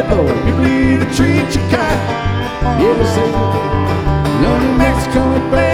bad boy. People either treat you kind. You ever say, no New Mexico and play